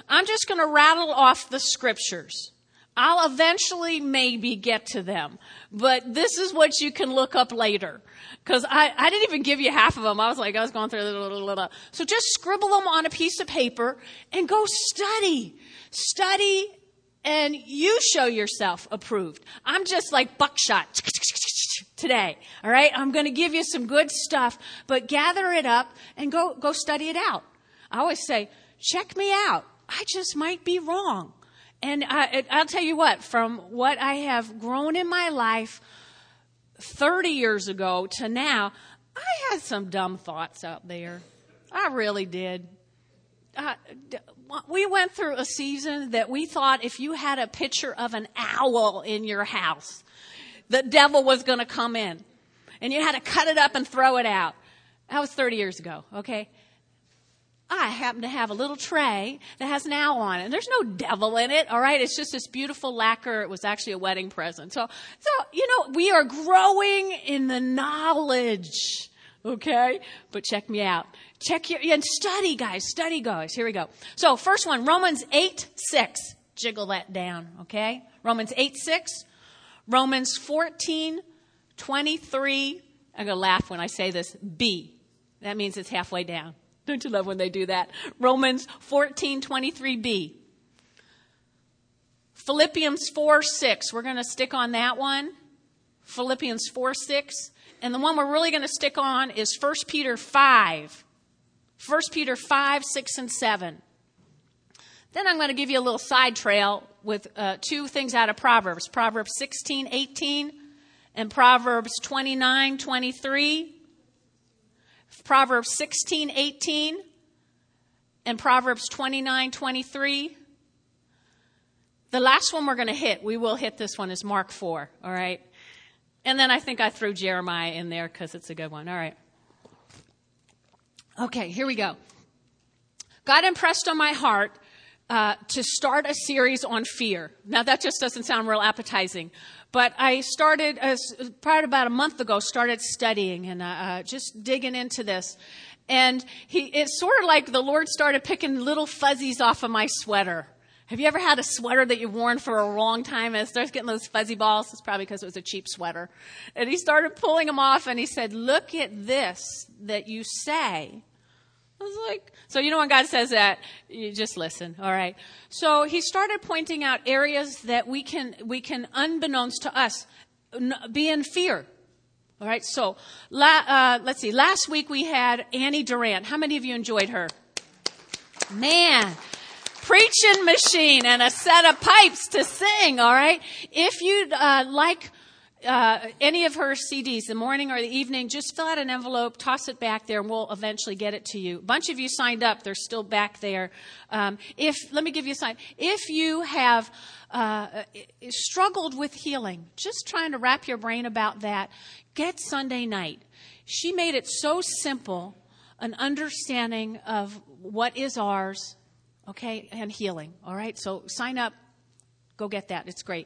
I'm just going to rattle off the scriptures. I'll eventually maybe get to them, but this is what you can look up later. Because I didn't even give you half of them. I was going through. So just scribble them on a piece of paper and go study. Study, and you show yourself approved. I'm just like buckshot today. All right? I'm going to give you some good stuff, but gather it up and go study it out. I always say, check me out. I just might be wrong. And I'll tell you what, from what I have grown in my life 30 years ago to now, I had some dumb thoughts out there. I really did. We went through a season that we thought if you had a picture of an owl in your house, the devil was going to come in. And you had to cut it up and throw it out. That was 30 years ago, okay? I happen to have a little tray that has an owl on it. And there's no devil in it, all right? It's just this beautiful lacquer. It was actually a wedding present. So we are growing in the knowledge, okay? But check me out. And study, guys. Study, guys. Here we go. So first one, Romans 8:6. Jiggle that down, okay? Romans 8:6. Romans 14:23. I'm going to laugh when I say this. B. That means it's halfway down. Don't you love when they do that? Romans 14:23b. Philippians 4:6. We're going to stick on that one. Philippians 4:6. And the one we're really going to stick on is 1 Peter 5. 1 Peter 5, 6, and 7. Then I'm going to give you a little side trail with two things out of Proverbs. Proverbs 16:18 and Proverbs 29:23. Proverbs 16:18 and Proverbs 29:23. The last one we're going to hit, we will hit this one, is Mark 4, all right? And then I think I threw Jeremiah in there because it's a good one, all right? Okay, here we go. God impressed on my heart to start a series on fear. Now, that just doesn't sound real appetizing. But I started, probably about a month ago, started studying and just digging into this. And it's sort of like the Lord started picking little fuzzies off of my sweater. Have you ever had a sweater that you've worn for a long time and it starts getting those fuzzy balls? It's probably because it was a cheap sweater. And he started pulling them off and he said, look at this that you say. I was like, so you know when God says that, you just listen, all right? So he started pointing out areas that we can unbeknownst to us, be in fear. All right, so let's see. Last week we had Annie Durant. How many of you enjoyed her? Man, preaching machine and a set of pipes to sing, all right? If you'd like any of her CDs, the morning or the evening, just fill out an envelope, toss it back there, and we'll eventually get it to you. A bunch of you signed up. They're still back there. Let me give you a sign. If you have struggled with healing, just trying to wrap your brain about that, get Sunday night. She made it so simple, an understanding of what is ours, okay, and healing, all right? So sign up. Go get that. It's great.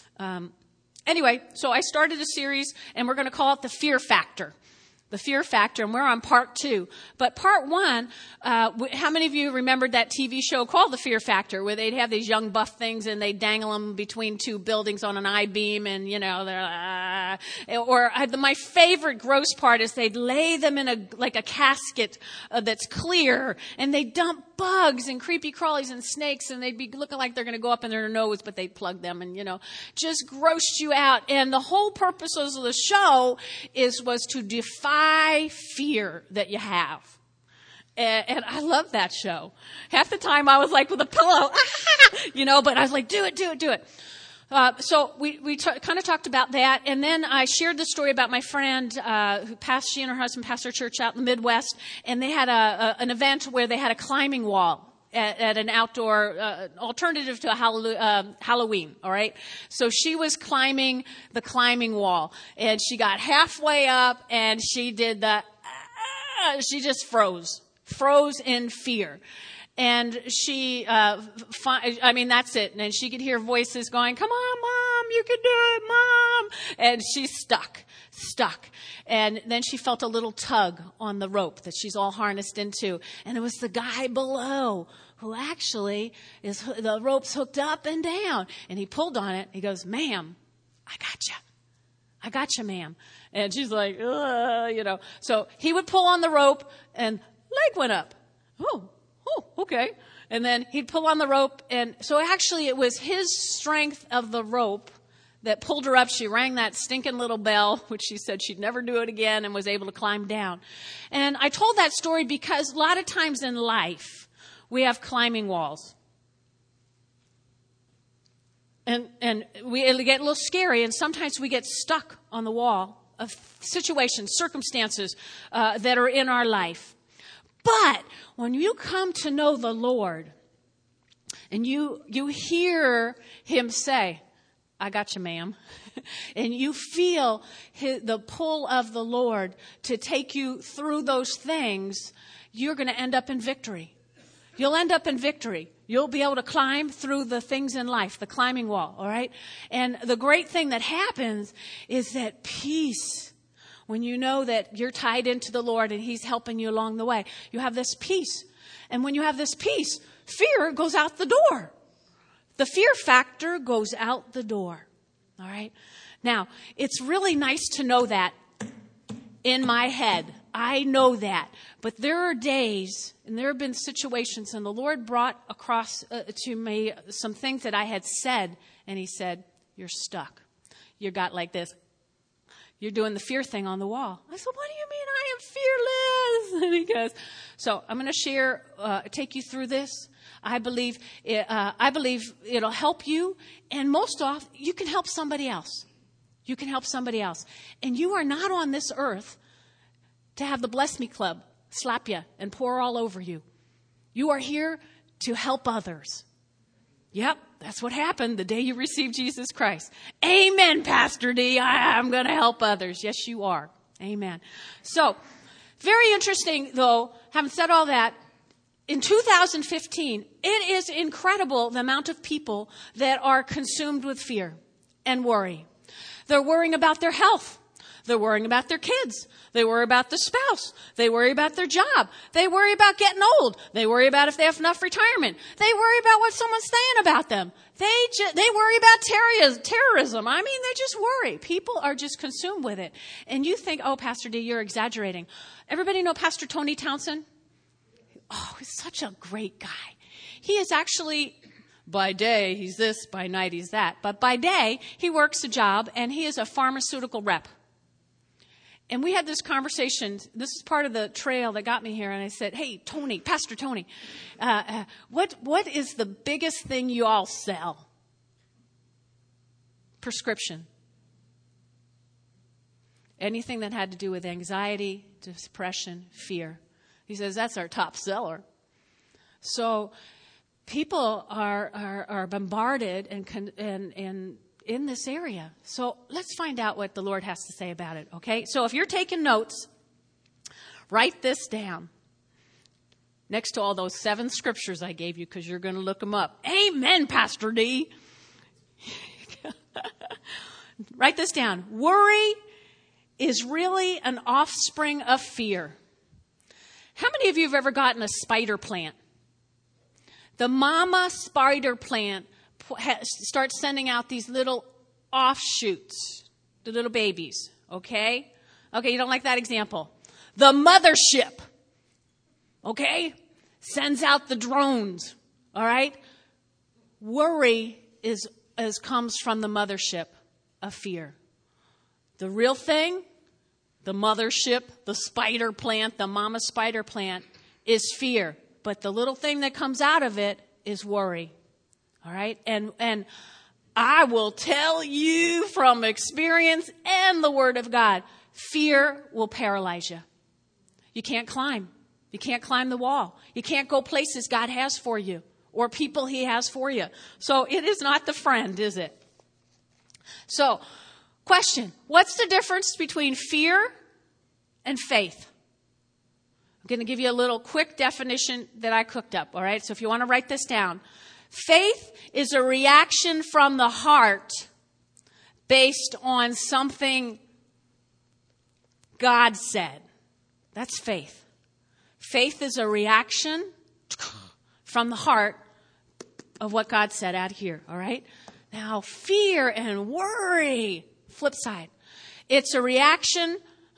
Anyway, so I started a series, and we're going to call it The Fear Factor. The Fear Factor, and we're on part 2. But part 1, how many of you remembered that TV show called The Fear Factor, where they'd have these young buff things, and they'd dangle them between two buildings on an I-beam, and, they're, my favorite gross part is they'd lay them in a casket that's clear, and they'd dump bugs and creepy crawlies and snakes, and they'd be looking like they're going to go up in their nose, but they'd plug them, and, just grossed you out. And the whole purpose of the show was to defy fear that you have. And I love that show. Half the time I was like with a pillow, but I was like, do it. So we kind of talked about that. And then I shared the story about my friend, she and her husband passed their church out in the Midwest. And they had an event where they had a climbing wall at an outdoor alternative to a Halloween, all right? So she was climbing the climbing wall, and she got halfway up, and she did she just froze in fear. And she, that's it. And she could hear voices going, come on, Mom, you can do it, Mom. And she's stuck. And then she felt a little tug on the rope that she's all harnessed into. And it was the guy below who actually is, the rope's hooked up and down. And he pulled on it. He goes, ma'am, I got you, ma'am. And she's like, So he would pull on the rope and leg went up. Oh, okay. And then he'd pull on the rope. And so actually it was his strength of the rope that pulled her up. She rang that stinking little bell, which she said she'd never do it again, and was able to climb down. And I told that story because a lot of times in life, we have climbing walls. And it'll get a little scary, and sometimes we get stuck on the wall of situations, circumstances that are in our life. But when you come to know the Lord, and you hear him say, I got you, ma'am. And you feel the pull of the Lord to take you through those things, you're going to end up in victory. You'll end up in victory. You'll be able to climb through the things in life, the climbing wall, all right? And the great thing that happens is that peace, when you know that you're tied into the Lord and he's helping you along the way, you have this peace. And when you have this peace, fear goes out the door. The fear factor goes out the door. All right. Now, it's really nice to know that in my head. I know that. But there are days, and there have been situations, and the Lord brought across to me some things that I had said, and he said, you're stuck. You got like this. You're doing the fear thing on the wall. I said, what do you mean I am fearless? And he goes, so I'm going to take you through this. I believe it'll help you, and most often you can help somebody else. You can help somebody else. And you are not on this earth to have the Bless Me Club slap you and pour all over you. You are here to help others. Yep, that's what happened the day you received Jesus Christ. Amen, Pastor D. I'm going to help others. Yes, you are. Amen. So, very interesting, though, having said all that, in 2015, it is incredible the amount of people that are consumed with fear and worry. They're worrying about their health. They're worrying about their kids. They worry about the spouse. They worry about their job. They worry about getting old. They worry about if they have enough retirement. They worry about what someone's saying about them. They worry about terrorism. I mean, they just worry. People are just consumed with it. And you think, oh, Pastor D, you're exaggerating. Everybody know Pastor Tony Townsend? Oh, he's such a great guy. He is actually, by day, he's this, by night, he's that. But by day, he works a job, and he is a pharmaceutical rep. And we had this conversation. This is part of the trail that got me here. And I said, hey, Tony, Pastor Tony, what is the biggest thing you all sell? Prescription. Anything that had to do with anxiety, depression, fear. He says, that's our top seller. So people are bombarded and in this area. So let's find out what the Lord has to say about it, okay? So if you're taking notes, write this down next to all those 7 scriptures I gave you, because you're going to look them up. Amen, Pastor D. Write this down. Worry is really an offspring of fear. How many of you have ever gotten a spider plant? The mama spider plant starts sending out these little offshoots, the little babies, okay? Okay, you don't like that example. The mothership, okay, sends out the drones, all right? Worry comes from the mothership of fear. The real thing, the mothership, the spider plant, the mama spider plant is fear. But the little thing that comes out of it is worry. All right? And I will tell you from experience and the Word of God, fear will paralyze you. You can't climb. You can't climb the wall. You can't go places God has for you or people he has for you. So it is not the friend, is it? So, question, what's the difference between fear and faith? I'm going to give you a little quick definition that I cooked up, all right? So if you want to write this down. Faith is a reaction from the heart based on something God said. That's faith. Faith is a reaction from the heart of what God said out here, all right? Now, fear and worry, flip side. It's a reaction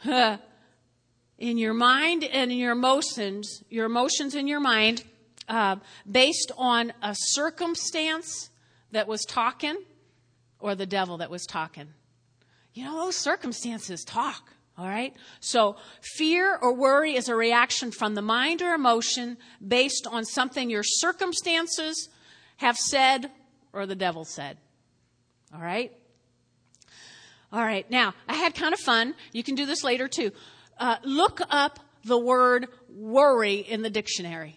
in your mind and in your emotions in your mind, based on a circumstance that was talking or the devil that was talking. You know, those circumstances talk, all right? So fear or worry is a reaction from the mind or emotion based on something your circumstances have said or the devil said, all right? All right, now, I had kind of fun. You can do this later, too. Look up the word worry in the dictionary.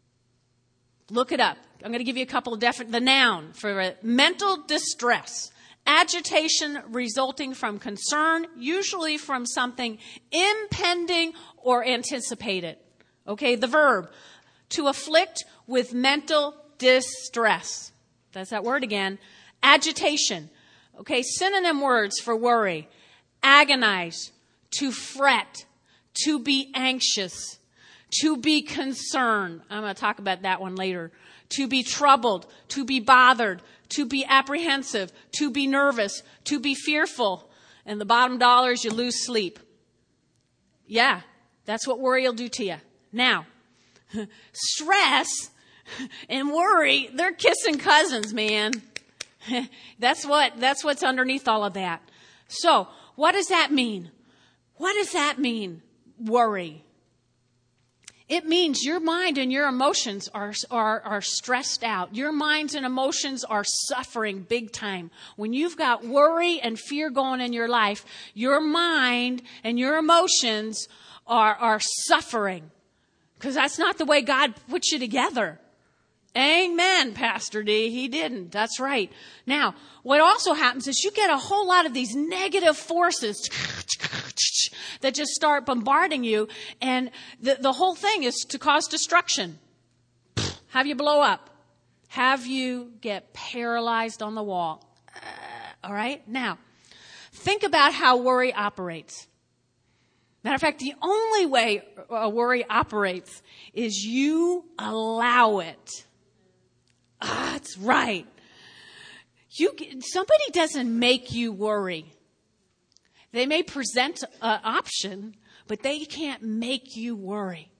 Look it up. I'm going to give you a couple of the noun for it. Mental distress, agitation resulting from concern, usually from something impending or anticipated. Okay, the verb, to afflict with mental distress. That's that word again. Agitation. Okay, synonym words for worry. Agonize, to fret, to be anxious, to be concerned. I'm going to talk about that one later. To be troubled, to be bothered, to be apprehensive, to be nervous, to be fearful. And the bottom dollar is you lose sleep. Yeah, that's what worry will do to you. Now, stress and worry, they're kissing cousins, man. That's what's underneath all of that. So, what does that mean? What does that mean, worry? It means your mind and your emotions are stressed out. Your minds and emotions are suffering big time. When you've got worry and fear going in your life, your mind and your emotions are suffering. Because that's not the way God puts you together. Amen, Pastor D. He didn't. That's right. Now, what also happens is you get a whole lot of these negative forces that just start bombarding you, and the whole thing is to cause destruction. Have you blow up? Have you get paralyzed on the wall? All right? Now, think about how worry operates. Matter of fact, the only way worry operates is you allow it. That's right. Somebody doesn't make you worry. They may present an option, but they can't make you worry.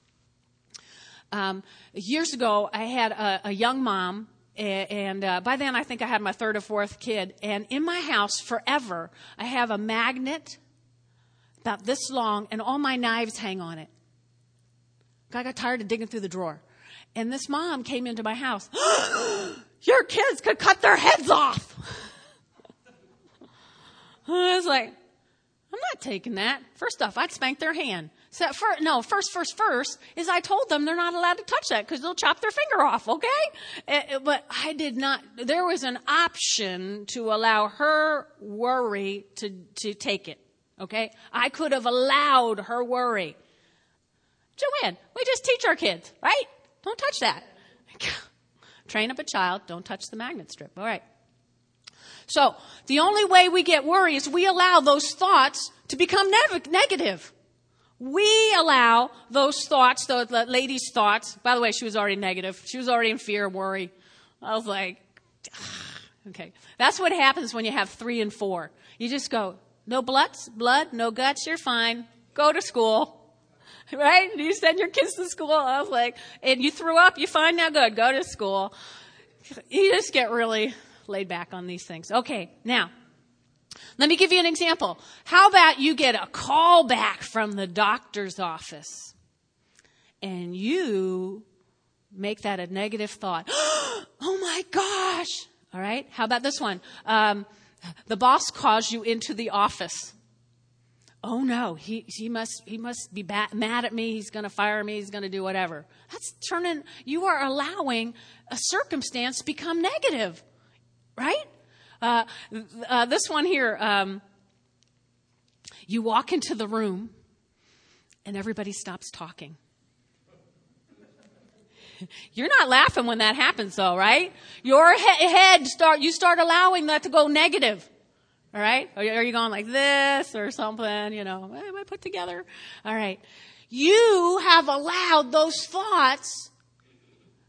Years ago, I had a young mom, and by then I think I had my third or fourth kid. And in my house, forever, I have a magnet about this long, and all my knives hang on it. I got tired of digging through the drawer. And this mom came into my house. Your kids could cut their heads off. I was like, I'm not taking that. First off, I'd spank their hand. So first is I told them they're not allowed to touch that because they'll chop their finger off, okay? But I did not. There was an option to allow her worry to take it, okay? I could have allowed her worry. Joanne, we just teach our kids, right? Don't touch that. Train up a child, don't touch the magnet strip. All right. So the only way we get worry is we allow those thoughts to become negative. We allow those thoughts, the lady's thoughts. By the way, she was already negative. She was already in fear and worry. I was like, okay. That's what happens when you have 3 and 4. You just go, no blood, no guts, you're fine. Go to school. Right? You send your kids to school. I was like, and you threw up, you fine now, good. Go to school. You just get really laid back on these things. Okay, now, let me give you an example. How about you get a call back from the doctor's office and you make that a negative thought. Oh my gosh. All right. How about this one? The boss calls you into the office. Oh no, he must be mad at me. He's going to fire me. He's going to do whatever. You are allowing a circumstance to become negative, right? This one here, you walk into the room and everybody stops talking. You're not laughing when that happens though, right? Your you start allowing that to go negative. All right? Are you going like this or something, you know, am I put together? All right. You have allowed those thoughts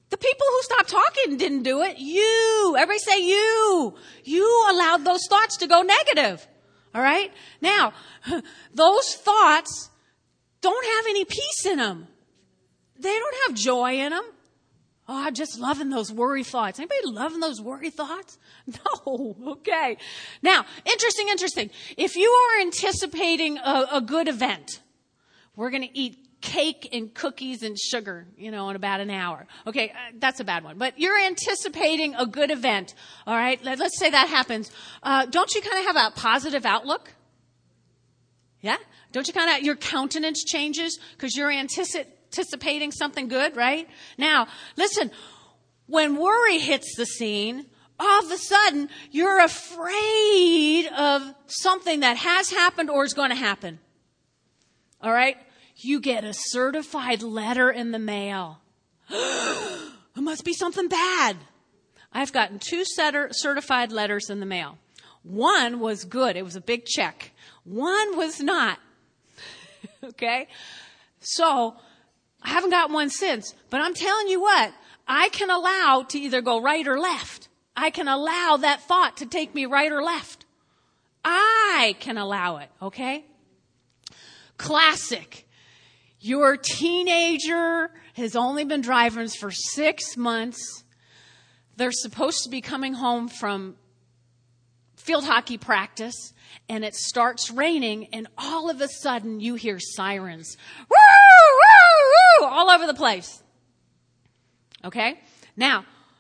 The people who stopped talking didn't do it. You. Everybody say you. You allowed those thoughts to go negative. All right? Now, those thoughts don't have any peace in them. They don't have joy in them. Oh, I'm just loving those worry thoughts. Anybody loving those worry thoughts? No. Okay. Now, interesting. If you are anticipating a good event, we're going to eat cake and cookies and sugar, in about an hour. Okay, that's a bad one. But you're anticipating a good event. All right, let's say that happens. Don't you kind of have a positive outlook? Yeah? Don't you kind of, your countenance changes because you're anticipating something good, right? Now, listen, when worry hits the scene, all of a sudden, you're afraid of something that has happened or is going to happen. All right? You get a certified letter in the mail. It must be something bad. I've gotten 2 certified letters in the mail. One was good. It was a big check. One was not. Okay? So, I haven't got one since. But I'm telling you what, I can allow to either go right or left. I can allow that thought to take me right or left. I can allow it. Okay? Classic. Your teenager has only been driving for 6 months. They're supposed to be coming home from field hockey practice, and it starts raining, and all of a sudden you hear sirens. Woo, woo, woo, all over the place. Okay? Now,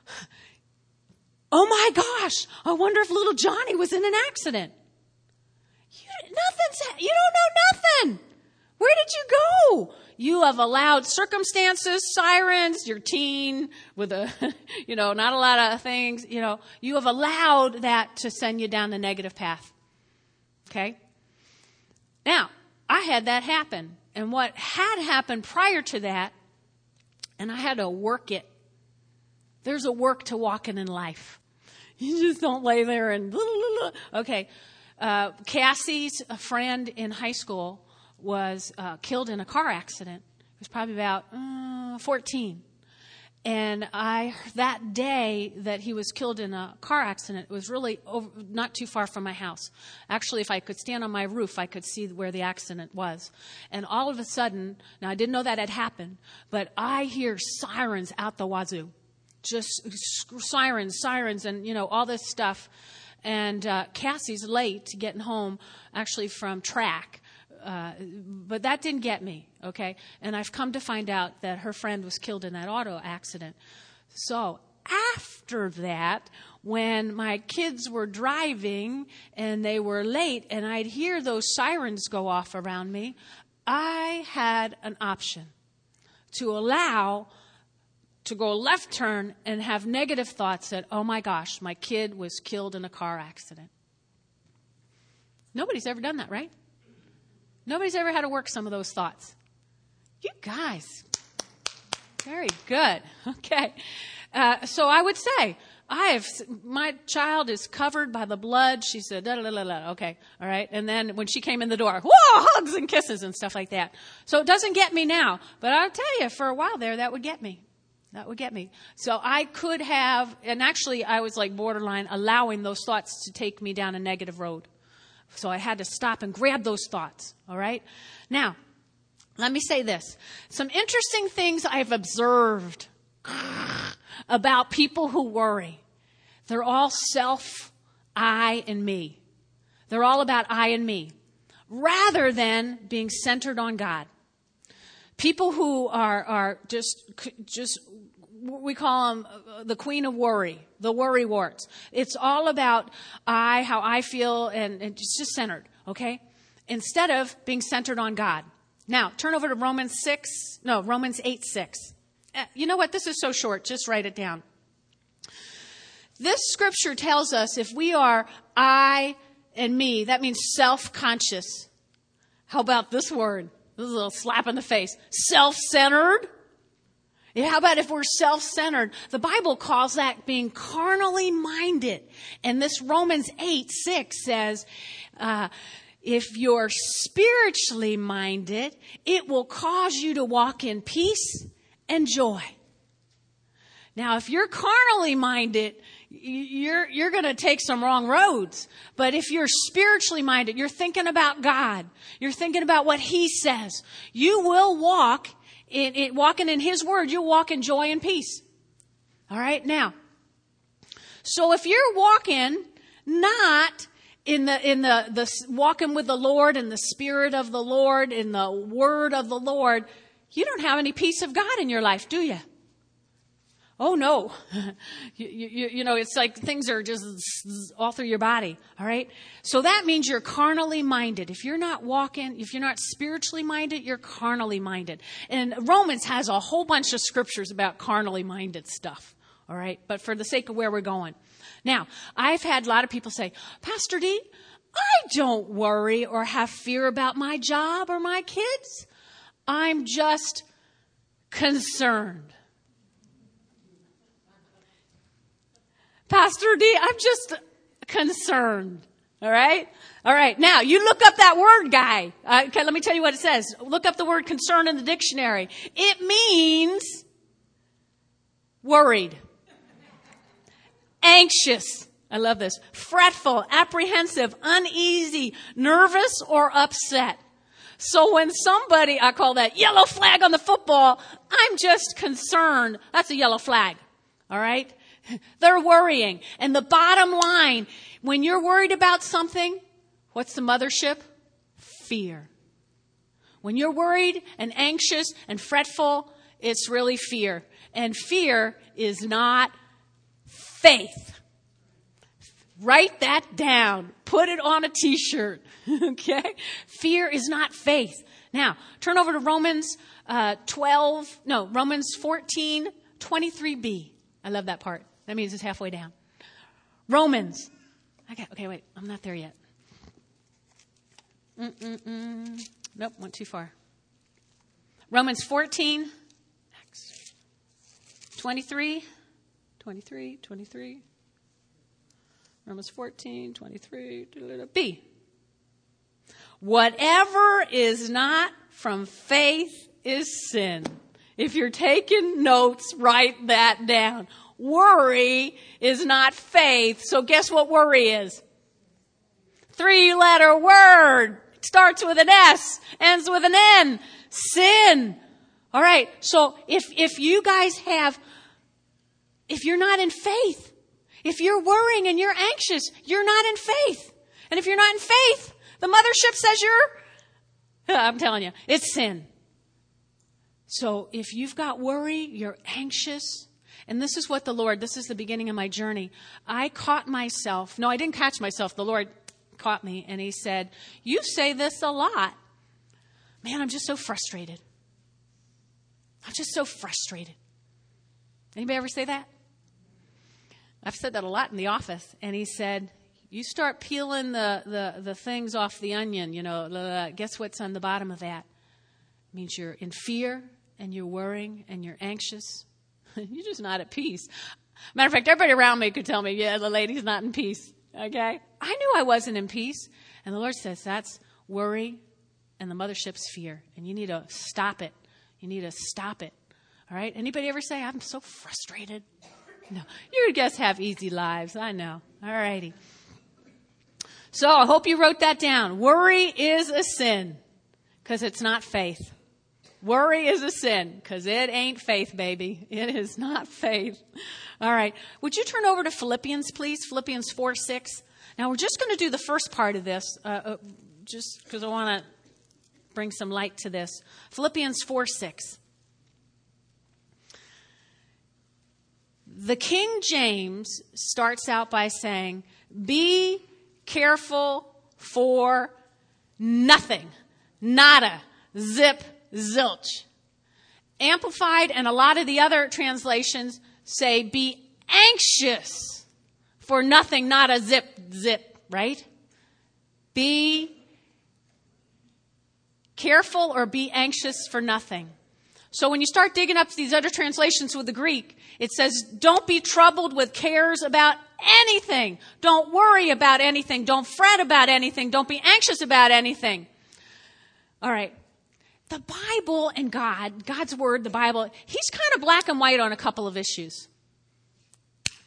oh my gosh, I wonder if little Johnny was in an accident. You don't know nothing. Where did you go? You have allowed circumstances, sirens, your teen with not a lot of things, you have allowed that to send you down the negative path. Okay? Now, I had that happen. And what had happened prior to that, and I had to work it. There's a work to walking in life. You just don't lay there and, okay. Cassie's a friend in high school was killed in a car accident. He was probably about 14. And that day that he was killed in a car accident, it was really not too far from my house. Actually, if I could stand on my roof, I could see where the accident was. And all of a sudden, now I didn't know that had happened, but I hear sirens out the wazoo. Just sirens, and, all this stuff. And Cassie's late getting home, actually from track. But that didn't get me, okay? And I've come to find out that her friend was killed in that auto accident. So after that, when my kids were driving and they were late and I'd hear those sirens go off around me, I had an option to allow to go left turn and have negative thoughts that, oh my gosh, my kid was killed in a car accident. Nobody's ever done that, right? Nobody's ever had to work some of those thoughts. You guys, very good. Okay. So I would say, my child is covered by the blood. She said, da, da, da, da. Okay. All right. And then when she came in the door, whoa, hugs and kisses and stuff like that. So it doesn't get me now. But I'll tell you, for a while there, that would get me. That would get me. So I could have, and actually I was like borderline allowing those thoughts to take me down a negative road. So I had to stop and grab those thoughts. All right. Now, let me say this. Some interesting things I've observed about people who worry. They're all self, I, and me. They're all about I and me, rather than being centered on God. People who are just we call them the queen of worry, the worry warts. It's all about how I feel, and it's just centered, okay? Instead of being centered on God. Now, turn over to Romans 8:6. You know what? This is so short. Just write it down. This scripture tells us if we are I and me, that means self-conscious. How about this word? This is a little slap in the face. Self-centered. Yeah, how about if we're self-centered? The Bible calls that being carnally minded. And this Romans 8:6 says, if you're spiritually minded, it will cause you to walk in peace and joy. Now, if you're carnally minded, you're going to take some wrong roads. But if you're spiritually minded, you're thinking about God, you're thinking about what He says, you will walking in His Word, you'll walk in joy and peace. All right? Now, so if you're walking not in the walking with the Lord, in the Spirit of the Lord, in the Word of the Lord, you don't have any peace of God in your life, do you? Oh, no. You know, it's like things are just all through your body. All right. So that means you're carnally minded. If you're not spiritually minded, you're carnally minded. And Romans has a whole bunch of scriptures about carnally minded stuff. All right. But for the sake of where we're going. Now, I've had a lot of people say, Pastor D, I don't worry or have fear about my job or my kids. I'm just concerned. Pastor D, I'm just concerned. All right? All right. Now, you look up that word, guy. Okay, let me tell you what it says. Look up the word concern in the dictionary. It means worried, anxious. I love this. Fretful, apprehensive, uneasy, nervous, or upset. So when somebody, I call that yellow flag on the football, I'm just concerned. That's a yellow flag. All right? They're worrying. And the bottom line, when you're worried about something, what's the mothership? Fear. When you're worried and anxious and fretful, it's really fear. And fear is not faith. Write that down. Put it on a t-shirt. Okay? Fear is not faith. Now, turn over to Romans 14, 23b. I love that part. That means it's halfway down. Romans. Okay, wait. I'm not there yet. Nope, went too far. Romans 14, 23. Romans 14, 23, B. Whatever is not from faith is sin. If you're taking notes, write that down. Worry is not faith. So guess what worry is? 3-letter word. It starts with an S, ends with an N. Sin. All right. So if you guys if you're not in faith, if you're worrying and you're anxious, you're not in faith. And if you're not in faith, the mothership says I'm telling you, it's sin. So if you've got worry, you're anxious, and this is the beginning of my journey. I caught myself. No, I didn't catch myself. The Lord caught me, and He said, you say this a lot. Man, I'm just so frustrated. I'm just so frustrated. Anybody ever say that? I've said that a lot in the office. And He said, you start peeling the things off the onion, guess what's on the bottom of that? It means you're in fear, and you're worrying, and you're anxious. You're just not at peace. Matter of fact, everybody around me could tell me, yeah, the lady's not in peace. Okay? I knew I wasn't in peace. And the Lord says, that's worry, and the mothership's fear. And you need to stop it. You need to stop it. All right? Anybody ever say, I'm so frustrated? No. You guys have easy lives. I know. All righty. So I hope you wrote that down. Worry is a sin because it's not faith. Worry is a sin because it ain't faith, baby. It is not faith. All right. Would you turn over to Philippians, please? Philippians 4:6. Now, we're just going to do the first part of this just because I want to bring some light to this. Philippians 4:6. The King James starts out by saying, be careful for nothing. Nada. Zip. Zilch. Amplified and a lot of the other translations say be anxious for nothing, not a zip, right? Be careful or be anxious for nothing. So when you start digging up these other translations with the Greek, it says, don't be troubled with cares about anything. Don't worry about anything. Don't fret about anything. Don't be anxious about anything. All right. The Bible and God's Word, the Bible, He's kind of black and white on a couple of issues.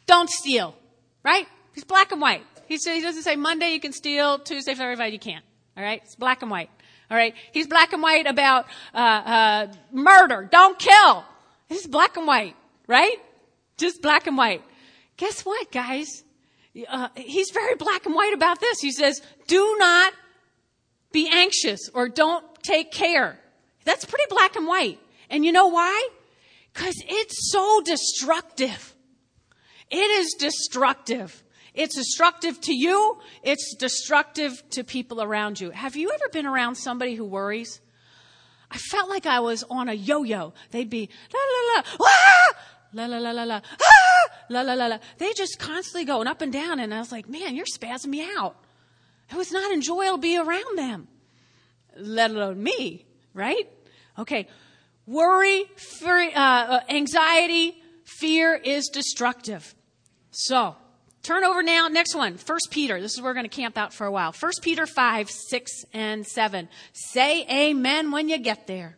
don't steal, right? He's black and white. He doesn't say Monday you can steal, Tuesday, Thursday, Friday you can't. All right? It's black and white. All right? He's black and white about murder. Don't kill. He's black and white, right? Just black and white. Guess what, guys? He's very black and white about this. He says, do not be anxious or don't take care. That's pretty black and white. And you know why? Because it's so destructive. It is destructive. It's destructive to you. It's destructive to people around you. Have you ever been around somebody who worries? I felt like I was on a yo-yo. They'd be la la la, ah! La la la la la, ah! La la la la. They just constantly going up and down, and I was like, man, you're spazzing me out. It was not enjoyable to be around them, let alone me, right? Okay, worry, fear, anxiety, fear is destructive. So, turn over now, next one, 1 Peter. This is where we're going to camp out for a while. 1 Peter 5, 6, and 7. Say amen when you get there.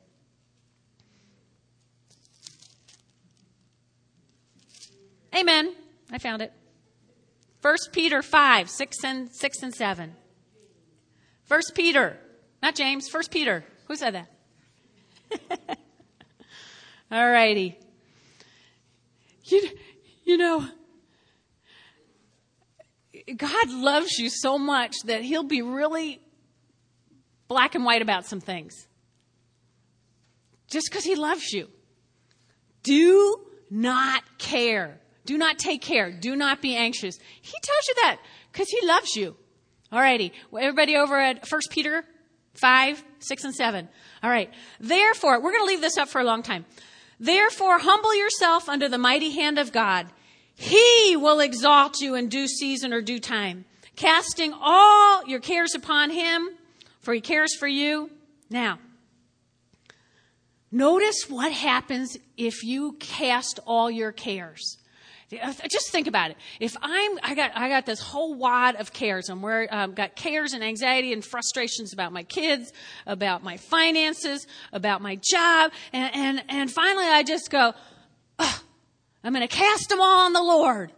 Amen. I found it. 1 Peter 5, 6 and 7. 1 Peter, not James, 1 Peter. Who said that? All righty. You know, God loves you so much that he'll be really black and white about some things. Just because he loves you. Do not care. Do not take care. Do not be anxious. He tells you that because he loves you. All righty. Well, everybody over at 1 Peter 5, 6, and 7. All right. Therefore, we're going to leave this up for a long time. Therefore, humble yourself under the mighty hand of God. He will exalt you in due season or due time, casting all your cares upon him, for he cares for you. Now, notice what happens if you cast all your cares. Just think about it. If I got this whole wad of cares. Got cares and anxiety and frustrations about my kids, about my finances, about my job, and finally I just go, I'm going to cast them all on the Lord.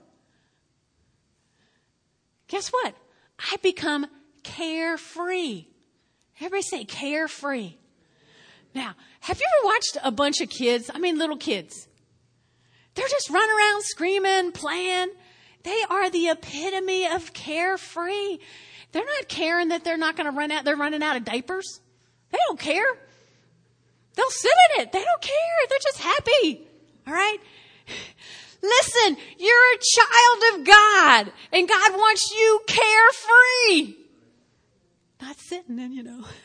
Guess what? I become carefree. Everybody say carefree. Now, have you ever watched a bunch of kids? I mean, little kids. They're just running around screaming, playing. They are the epitome of carefree. They're not caring that they're not going to run out. They're running out of diapers. They don't care. They'll sit in it. They don't care. They're just happy. All right? Listen, you're a child of God, and God wants you carefree. Not sitting in,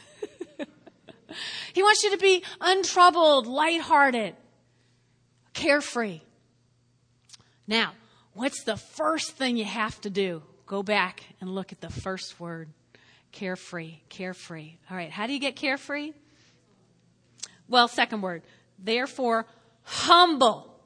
He wants you to be untroubled, lighthearted, carefree. Now, what's the first thing you have to do? Go back and look at the first word. Carefree, carefree. All right, how do you get carefree? Well, second word. Therefore, humble.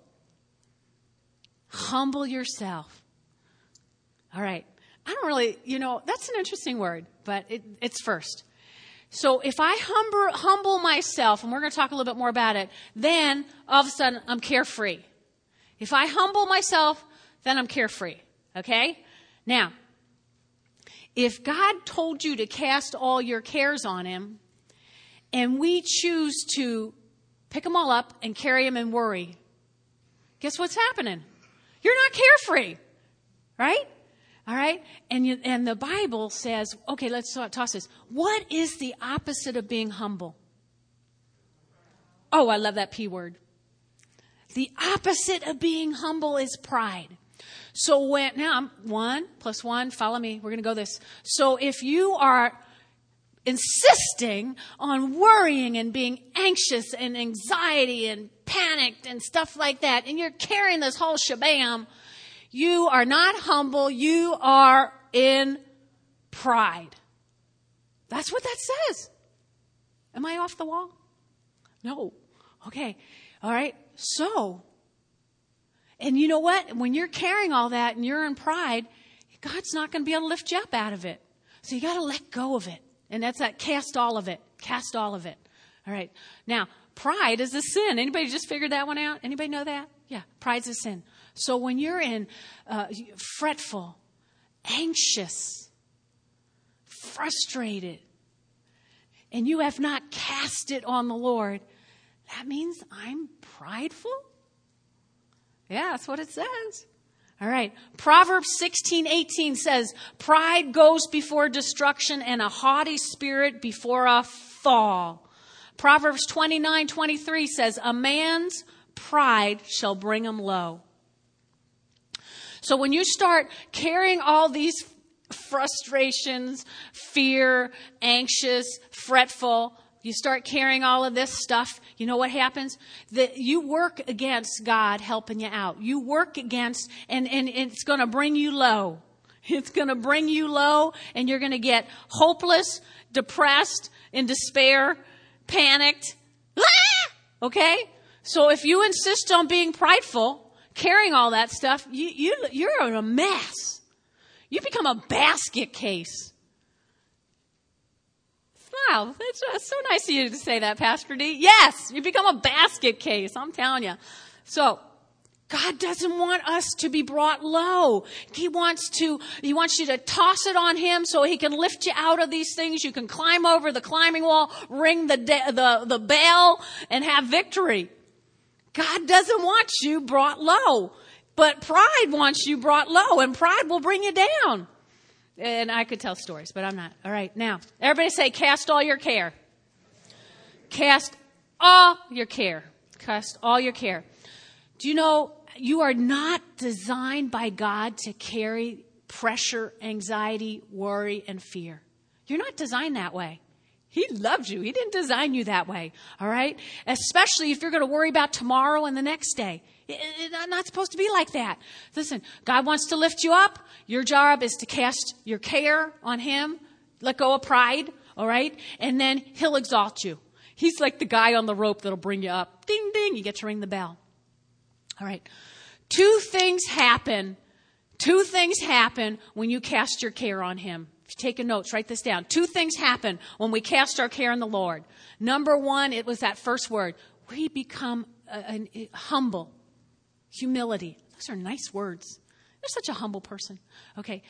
Humble yourself. All right. I don't really, that's an interesting word, but it's first. So if I humble myself, and we're going to talk a little bit more about it, then all of a sudden I'm carefree. If I humble myself, then I'm carefree. Okay? Now, if God told you to cast all your cares on him, and we choose to pick them all up and carry them and worry, guess what's happening? You're not carefree. Right? All right? And the Bible says, okay, let's toss this. What is the opposite of being humble? Oh, I love that P word. The opposite of being humble is pride. So now I'm 1 + 1, follow me. We're going to go this. So if you are insisting on worrying and being anxious and anxiety and panicked and stuff like that, and you're carrying this whole shabam, you are not humble. You are in pride. That's what that says. Am I off the wall? No. Okay. All right. So, and you know what? When you're carrying all that and you're in pride, God's not going to be able to lift you up out of it. So you got to let go of it. And that's that cast all of it. Cast all of it. All right. Now, pride is a sin. Anybody just figured that one out? Anybody know that? Yeah. Pride's a sin. So when you're in fretful, anxious, frustrated, and you have not cast it on the Lord, that means I'm prideful? Yeah, that's what it says. All right. Proverbs 16:18 says, pride goes before destruction and a haughty spirit before a fall. Proverbs 29:23 says, a man's pride shall bring him low. So when you start carrying all these frustrations, fear, anxious, fretful, you start carrying all of this stuff, you know what happens? That you work against God helping you out. You work against, and it's going to bring you low. It's going to bring you low, and you're going to get hopeless, depressed, in despair, panicked. Okay? So if you insist on being prideful, carrying all that stuff, you're in a mess. You become a basket case. Wow, that's so nice of you to say that, Pastor D. Yes, you become a basket case, I'm telling you. So, God doesn't want us to be brought low. He wants you to toss it on Him so He can lift you out of these things. You can climb over the climbing wall, ring the bell, and have victory. God doesn't want you brought low, but pride wants you brought low, and pride will bring you down. And I could tell stories, but I'm not. All right, now, everybody say, cast all your care. Cast all your care. Cast all your care. Do you know you are not designed by God to carry pressure, anxiety, worry, and fear? You're not designed that way. He loved you. He didn't design you that way, all right? Especially if you're going to worry about tomorrow and the next day. It's not supposed to be like that. Listen, God wants to lift you up. Your job is to cast your care on Him. Let go of pride, all right? And then He'll exalt you. He's like the guy on the rope that'll bring you up. Ding, ding, you get to ring the bell. All right. Two things happen when you cast your care on Him. If you're taking notes, write this down. Two things happen when we cast our care on the Lord. Number one, it was that first word. We become humble. Humility. Those are nice words. You're such a humble person. Okay.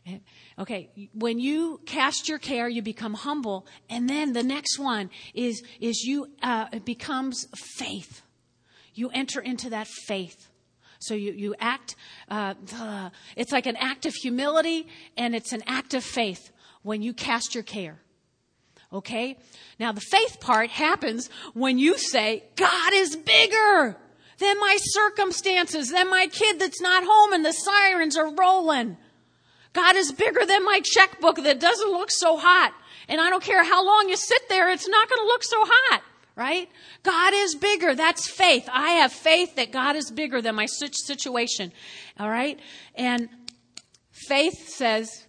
When you cast your care, you become humble. And then the next one is it becomes faith. You enter into that faith. So you act, it's like an act of humility and it's an act of faith when you cast your care. Okay? Now the faith part happens when you say, God is bigger than my circumstances, than my kid that's not home and the sirens are rolling. God is bigger than my checkbook that doesn't look so hot. And I don't care how long you sit there, it's not going to look so hot, right? God is bigger. That's faith. I have faith that God is bigger than my situation, all right? And faith says,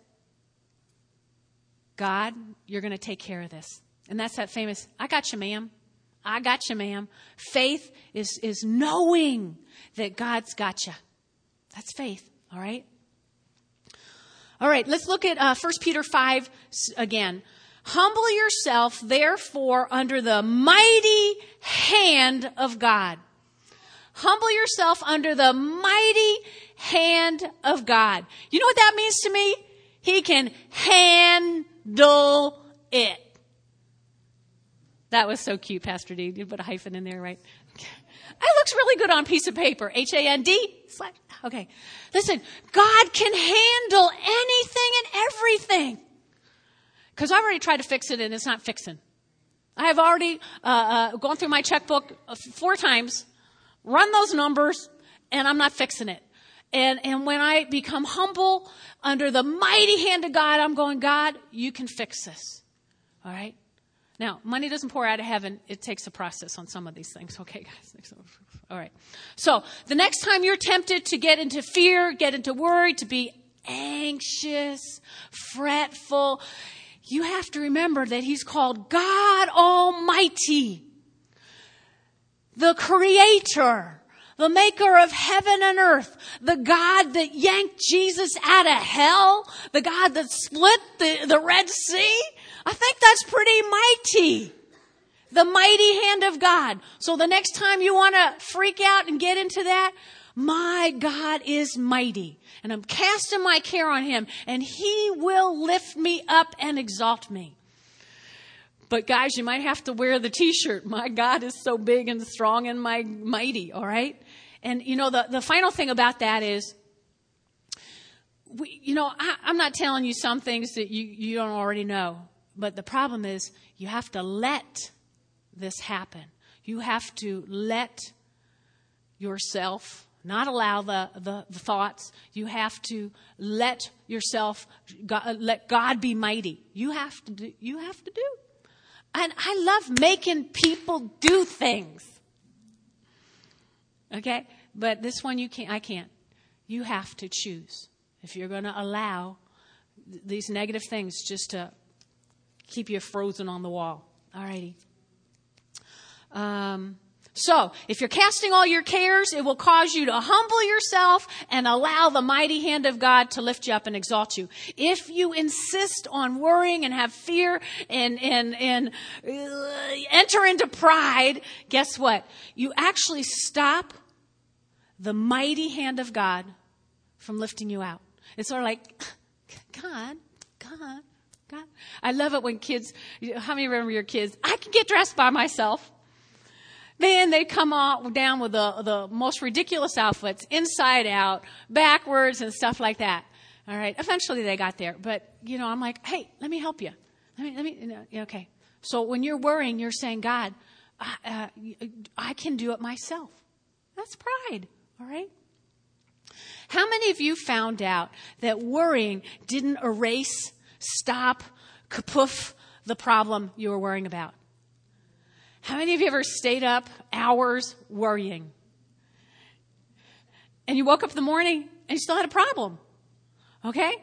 God, you're going to take care of this. And that's that famous, I got you, ma'am. I got you, ma'am. Faith is knowing that God's got you. That's faith, all right? All right, let's look at 1 Peter 5 again. Humble yourself, therefore, under the mighty hand of God. Humble yourself under the mighty hand of God. You know what that means to me? He can handle it. That was so cute, Pastor D. You put a hyphen in there, right? It looks really good on a piece of paper. H-A-N-D. Okay. Listen, God can handle anything and everything. Because I've already tried to fix it and it's not fixing. I have already gone through my checkbook 4 times, run those numbers, and I'm not fixing it. And when I become humble under the mighty hand of God, I'm going, God, you can fix this. All right? Now, money doesn't pour out of heaven. It takes a process on some of these things. Okay, guys? All right. So the next time you're tempted to get into fear, get into worry, to be anxious, fretful, you have to remember that He's called God Almighty, the Creator, the maker of heaven and earth, the God that yanked Jesus out of hell, the God that split the Red Sea. I think that's pretty mighty. The mighty hand of God. So the next time you want to freak out and get into that, My God is mighty, and I'm casting my care on him, and he will lift me up and exalt me. But guys, you might have to wear the t-shirt. My God is so big and strong and mighty, all right? And, the final thing about that is, I'm not telling you some things that you don't already know. But the problem is you have to let this happen. You have to let yourself, not allow the thoughts. You have to let yourself, let God be mighty. You have to do. And I love making people do things. Okay? But this one I can't. You have to choose. If you're going to allow these negative things just to keep you frozen on the wall. All righty. So, if you're casting all your cares, it will cause you to humble yourself and allow the mighty hand of God to lift you up and exalt you. If you insist on worrying and have fear and enter into pride, guess what? You actually stop the mighty hand of God from lifting you out. It's sort of like, God. I love it when kids, how many remember your kids? I can get dressed by myself. Man, they come down with the most ridiculous outfits, inside out, backwards, and stuff like that. All right. Eventually they got there. But, I'm like, hey, let me help you. Okay. So when you're worrying, you're saying, God, I can do it myself. That's pride. All right. How many of you found out that worrying didn't erase, stop, kapoof the problem you were worrying about? How many of you ever stayed up hours worrying? And you woke up in the morning and you still had a problem. Okay?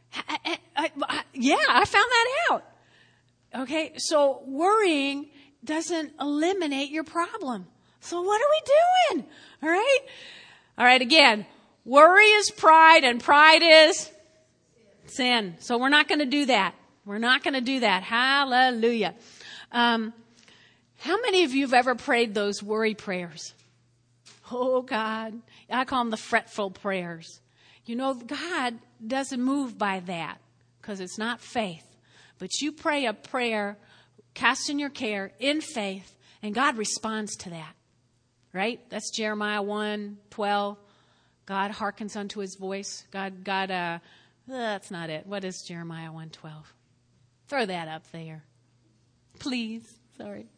I found that out. Okay? So worrying doesn't eliminate your problem. So what are we doing? All right? All right, again. Worry is pride and pride is sin. So we're not going to do that. We're not going to do that. Hallelujah. How many of you have ever prayed those worry prayers? Oh, God. I call them the fretful prayers. God doesn't move by that because it's not faith. But you pray a prayer, casting your care in faith, and God responds to that. Right? That's Jeremiah 1:12. God hearkens unto his voice. That's not it. What is Jeremiah 1:12? Throw that up there. Please. Sorry.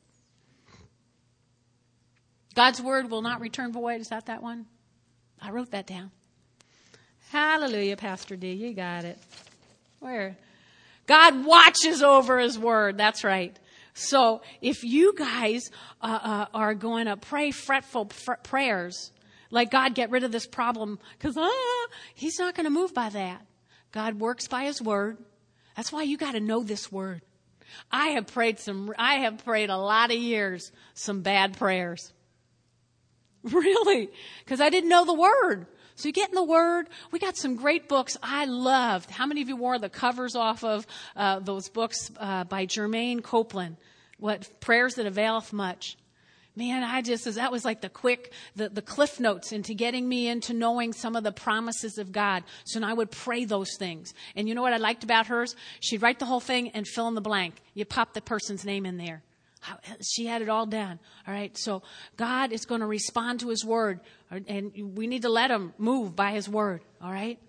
God's word will not return void. Is that one? I wrote that down. Hallelujah, Pastor D. You got it. Where? God watches over his word. That's right. So if you guys are going to pray fretful prayers, like, God, get rid of this problem, because he's not going to move by that. God works by his word. That's why you got to know this word. I have prayed a lot of years some bad prayers. Really? Because I didn't know the word. So you get in the word. We got some great books I loved. How many of you wore the covers off of those books by Jermaine Copeland? What? Prayers That Availeth Much. Man, that was like the cliff notes into getting me into knowing some of the promises of God. So now I would pray those things. And you know what I liked about hers? She'd write the whole thing and fill in the blank. You pop the person's name in there. She had it all down. All right. So God is going to respond to his word, and we need to let him move by his word. All right.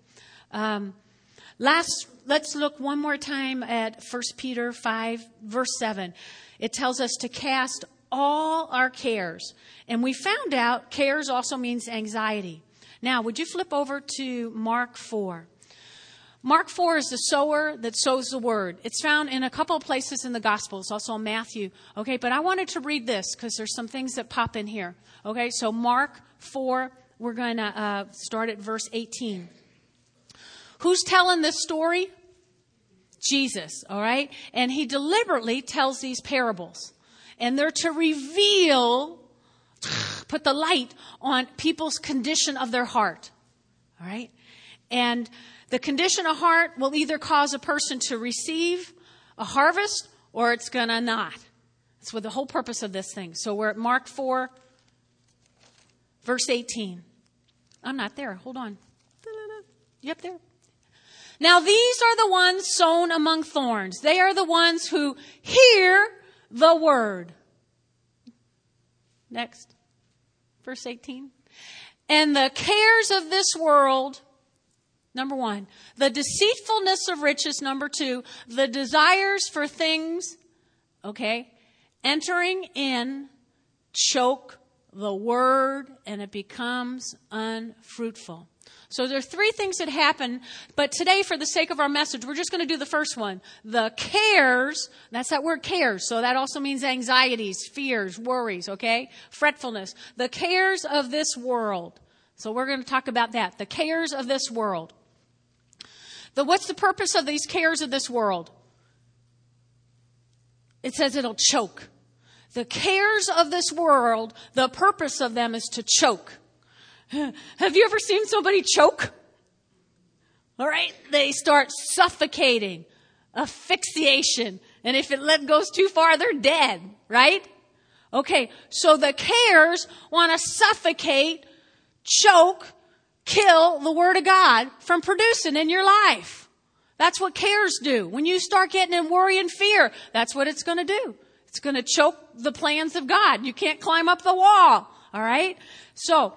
Let's look one more time at 1 Peter 5, verse 7. It tells us to cast all our cares. And we found out cares also means anxiety. Now, would you flip over to Mark 4? Mark 4 is the sower that sows the word. It's found in a couple of places in the Gospels, also in Matthew. Okay, but I wanted to read this because there's some things that pop in here. Okay, so Mark 4, we're going to start at verse 18. Who's telling this story? Jesus, all right? And he deliberately tells these parables. And they're to reveal, put the light on people's condition of their heart. All right? And the condition of heart will either cause a person to receive a harvest or it's going to not. That's what the whole purpose of this thing. So we're at Mark 4, verse 18. I'm not there. Hold on. You up there? Now these are the ones sown among thorns. They are the ones who hear the word. Next. Verse 18. And the cares of this world, number 1. The deceitfulness of riches, number 2. The desires for things, entering in, choke the word, and it becomes unfruitful. So there are 3 things that happen, but today, for the sake of our message, we're just going to do the first one. The cares, that's that word cares, so that also means anxieties, fears, worries, fretfulness. The cares of this world. So we're going to talk about that, the cares of this world. What's the purpose of these cares of this world? It says it'll choke. The cares of this world, the purpose of them is to choke. Have you ever seen somebody choke? All right. They start suffocating, asphyxiation. And if it goes too far, they're dead, right? Okay. So the cares want to suffocate, choke, kill the word of God from producing in your life. That's what cares do. When you start getting in worry and fear, that's what it's going to do. It's going to choke the plans of God. You can't climb up the wall. All right. So,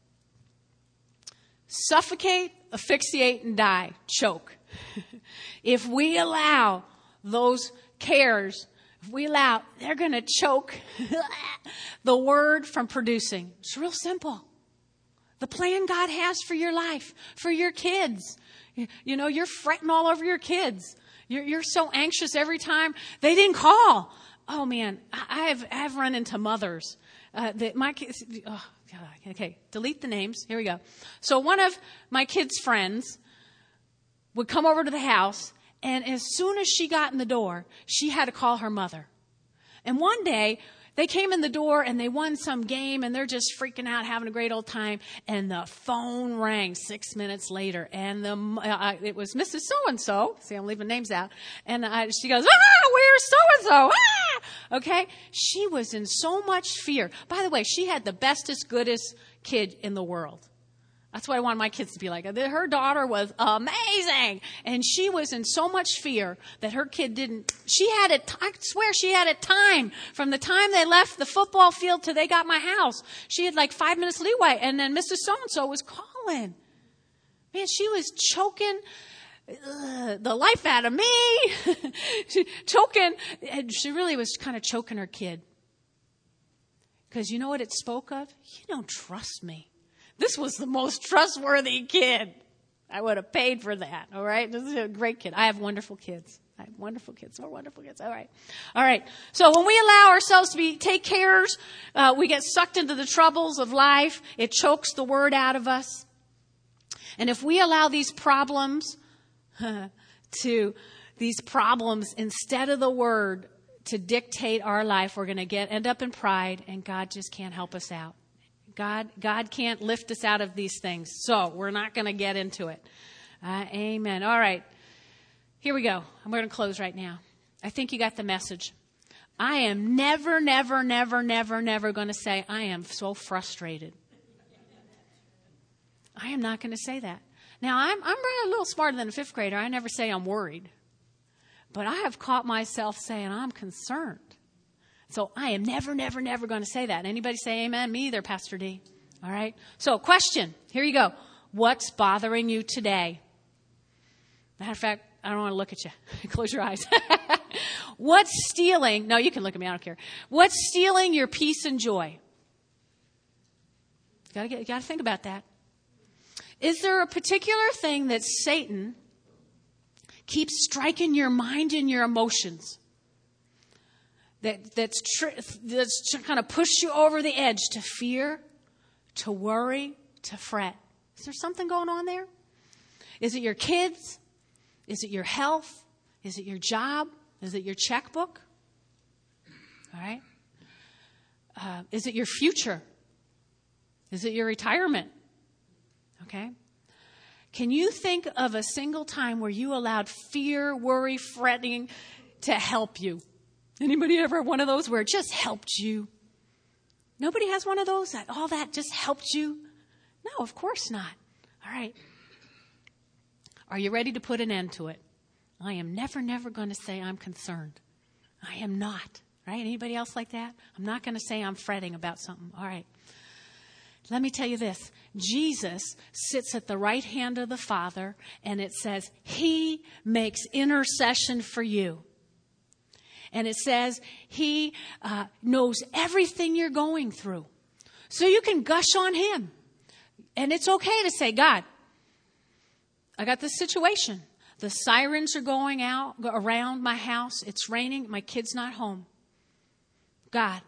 suffocate, asphyxiate, and die. Choke. If we allow those cares, they're going to choke the word from producing. It's real simple. The plan God has for your life, for your kids. You're fretting all over your kids. You're so anxious every time they didn't call. Oh man, I've run into mothers that my kids. Oh, God, okay, delete the names. Here we go. So one of my kids' friends would come over to the house, and as soon as she got in the door, she had to call her mother. And one day, they came in the door and they won some game, and they're just freaking out, having a great old time. And the phone rang 6 minutes later, and it was Mrs. So-and-so. See, I'm leaving names out. And she goes, where's so-and-so? Okay? She was in so much fear. By the way, she had the bestest, goodest kid in the world. That's what I want my kids to be like. Her daughter was amazing. And she was in so much fear that her kid didn't. I swear she had a time. From the time they left the football field till they got my house, she had like 5 minutes leeway. And then Mrs. So-and-so was calling. Man, she was choking the life out of me. Choking. And she really was kind of choking her kid. Because you know what it spoke of? You don't trust me. This was the most trustworthy kid. I would have paid for that. All right. This is a great kid. I have wonderful kids. More wonderful kids. All right. All right. So when we allow ourselves to take cares, we get sucked into the troubles of life. It chokes the word out of us. And if we allow these problems instead of the word to dictate our life, we're going to end up in pride, and God just can't help us out. God can't lift us out of these things. So we're not going to get into it. Amen. All right. Here we go. I'm going to close right now. I think you got the message. I am never going to say, I am so frustrated. I am not going to say that. Now, I'm a little smarter than a fifth grader. I never say I'm worried. But I have caught myself saying I'm concerned. So I am never going to say that. Anybody say amen? Me either, Pastor D. All right. So question. Here you go. What's bothering you today? Matter of fact, I don't want to look at you. Close your eyes. What's stealing? No, you can look at me. I don't care. What's stealing your peace and joy? You got to think about that. Is there a particular thing that Satan keeps striking your mind and your emotions? That's kind of push you over the edge to fear, to worry, to fret. Is there something going on there? Is it your kids? Is it your health? Is it your job? Is it your checkbook? All right. Is it your future? Is it your retirement? Okay. Can you think of a single time where you allowed fear, worry, fretting to help you? Anybody ever have one of those where it just helped you? Nobody has one of those that all that just helped you? No, of course not. All right. Are you ready to put an end to it? I am never going to say I'm concerned. I am not. Right? Anybody else like that? I'm not going to say I'm fretting about something. All right. Let me tell you this. Jesus sits at the right hand of the Father, and it says he makes intercession for you. And it says he knows everything you're going through. So you can gush on him. And it's okay to say, God, I got this situation. The sirens are going out around my house. It's raining. My kid's not home. God,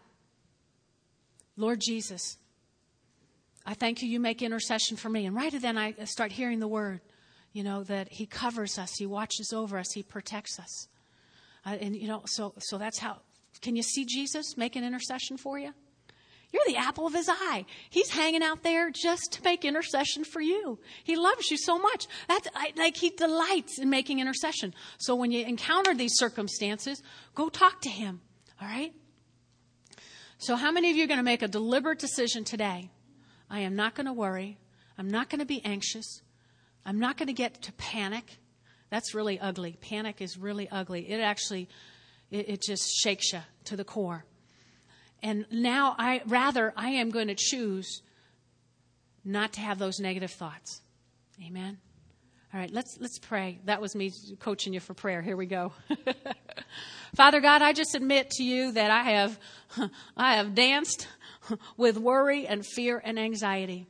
Lord Jesus, I thank you. You make intercession for me. And right then I start hearing the word, that he covers us. He watches over us. He protects us. So that's how, can you see Jesus making intercession for you? You're the apple of his eye. He's hanging out there just to make intercession for you. He loves you so much. He delights in making intercession. So when you encounter these circumstances, go talk to him. All right? So how many of you are going to make a deliberate decision today? I am not going to worry. I'm not going to be anxious. I'm not going to get to panic. That's really ugly. Panic is really ugly. It just shakes you to the core. And now I am going to choose not to have those negative thoughts. Amen. All right, let's pray. That was me coaching you for prayer. Here we go. Father God, I just admit to you that I have danced with worry and fear and anxiety.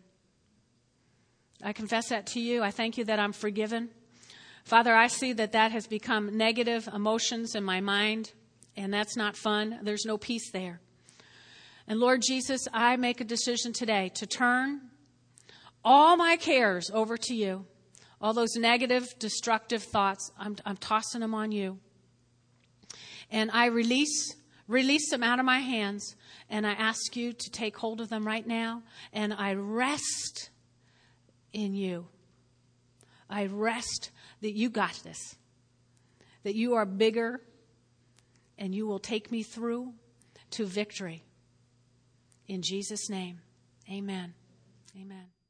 I confess that to you. I thank you that I'm forgiven. Father, I see that has become negative emotions in my mind, and that's not fun. There's no peace there. And Lord Jesus, I make a decision today to turn all my cares over to you. All those negative, destructive thoughts, I'm tossing them on you. And I release them out of my hands, and I ask you to take hold of them right now, and I rest in you. I rest that you got this, that you are bigger, and you will take me through to victory. In Jesus' name, amen. Amen.